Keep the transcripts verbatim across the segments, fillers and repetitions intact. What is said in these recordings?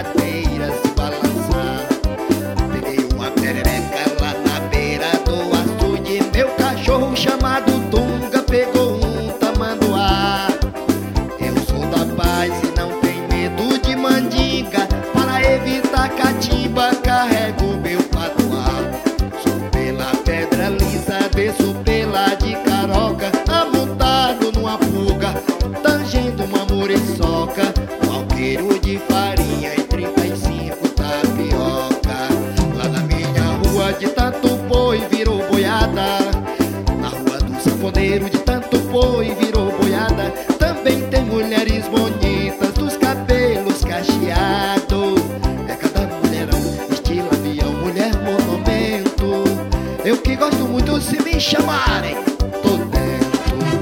cadeiras se balançar. Peguei uma perereca lá na beira do açude, meu cachorro chamado Dunga pegou um tamanduá. Eu sou da paz e não tenho medo de mandinga, para evitar catimba carrego meu patuá. Sou pela pedra lisa, desço pela de caroca, amontado numa pulga, tangendo uma muriçoca, um alqueiro de farinha e trinta e cinco tapioca. Lá na minha rua de tanto boi virou boiada, na rua do sanfoneiro de tanto boi virou boiada. Também tem mulheres bonitas dos cabelos cacheados, é cada mulherão estilo avião, mulher monumento. Eu que gosto muito, se me chamarem tô dentro.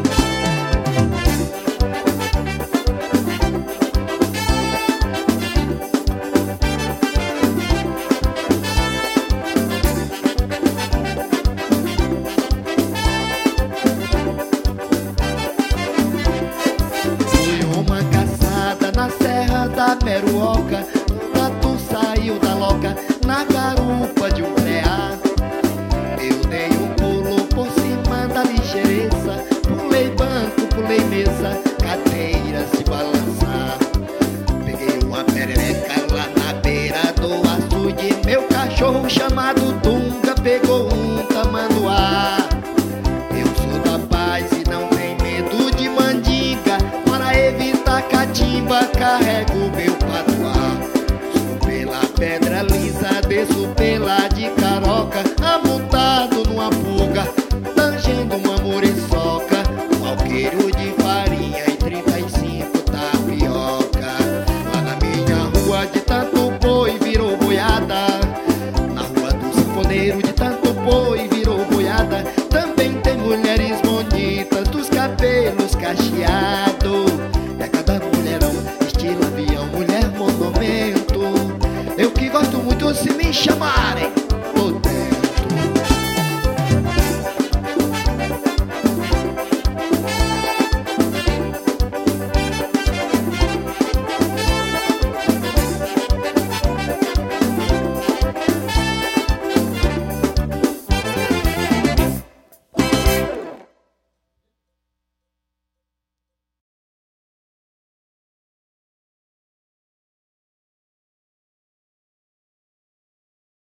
Na serra da Meruoca, um tatu saiu da loca na garupa de um preá. Eu dei um pulo por cima da ligeireza, pulei banco, pulei mesa, cadeira se balançar. Peguei uma perereca lá na beira do açude, meu cachorro chamado Dunga pegou um tamanduá. Eu sou da paz e não tenho medo de mandinga, para evitar catimba carrego meu patuá. Sou pela pedra lisa, desço pela de caroca, amontado numa pulga, tangendo uma muriçoca, um alqueiro de farinha e trinta e cinco tapioca. Lá na minha rua de tanto boi virou boiada, na rua do sanfoneiro de tanto boi virou boiada. Também tem mulheres bonitas dos cabelos cacheados, é cada mulherão estilo avião, mulher monumento. Eu que gosto muito, se me chamarem